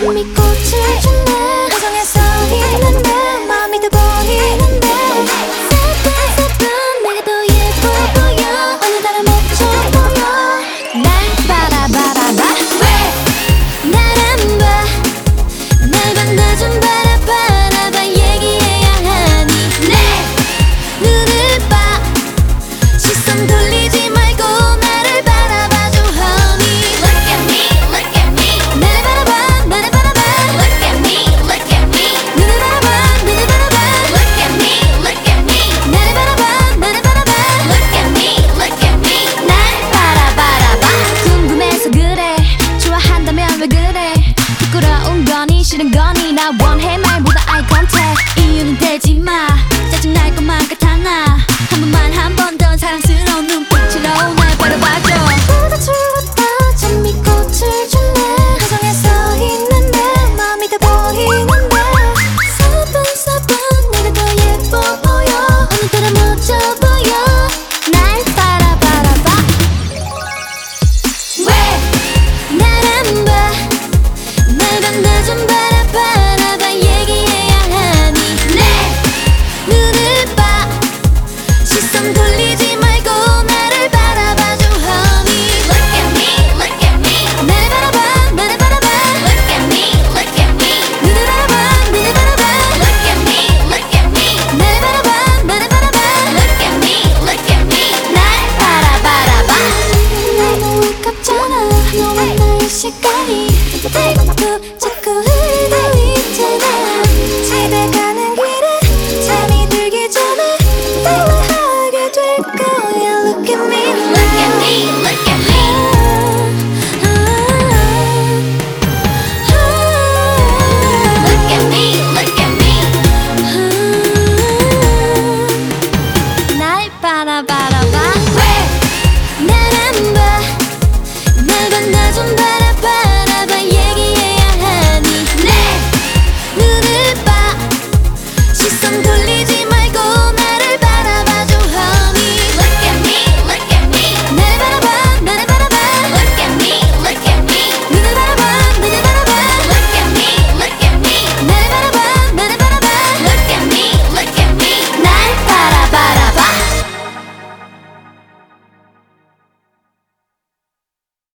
장미꽃을 줬네. 표정에 서 있는데 마음이 더 보이는데 사뿐사뿐 내가 더 예뻐 보여. 오늘따라 멋져 보여. 날 바라봐봐. 왜 날 안 봐. 날 만나 좀 바라봐봐. 얘기해야 하니 내 눈을 봐. 시선 돌리지 말고 나를 바라봐줘 honey. Look at me, look at me. 나를 바라봐, 나를 바라봐. Look at me, look at me. 눈을 바라봐, 눈을 바라봐. Look at me, look at me. 나를 바라봐, 나를 바라봐. Look at me, look at me. 날 바라봐봐. 궁금해서 그래. 좋아한다면 왜 그래. 부끄러운 거니 싫은 거니 나 원해 말보다 eye contact. 이유는 되지 마. 짜증날 것만 같아 나. 한 번 더 사랑스러운 눈빛으로 날 바라봐줘. 보다 추웠다 장미꽃을 줬네. 표정에 서 있는데 마음이 더 보이는데 사뿐사뿐 내가 더 예뻐 보여. 오늘따라 멋져 보여. 날 바라봐봐. 왜 날 안 봐. 날 만나 좀 바라봐봐. 얘기해야 하니 내 눈을 봐. 시선 돌리지 말고 나를 바라봐줘 honey. Look at me, look at me. 나를 바라봐, 나를 바라봐. Look at me, look at me. 눈을 바라봐, 눈을 바라봐. Look at me, look at me. 나를 바라봐, 나를 바라봐. Look at me, look at me. 날 바라봐봐. 너무 아깝잖아 너와 나의 시간이.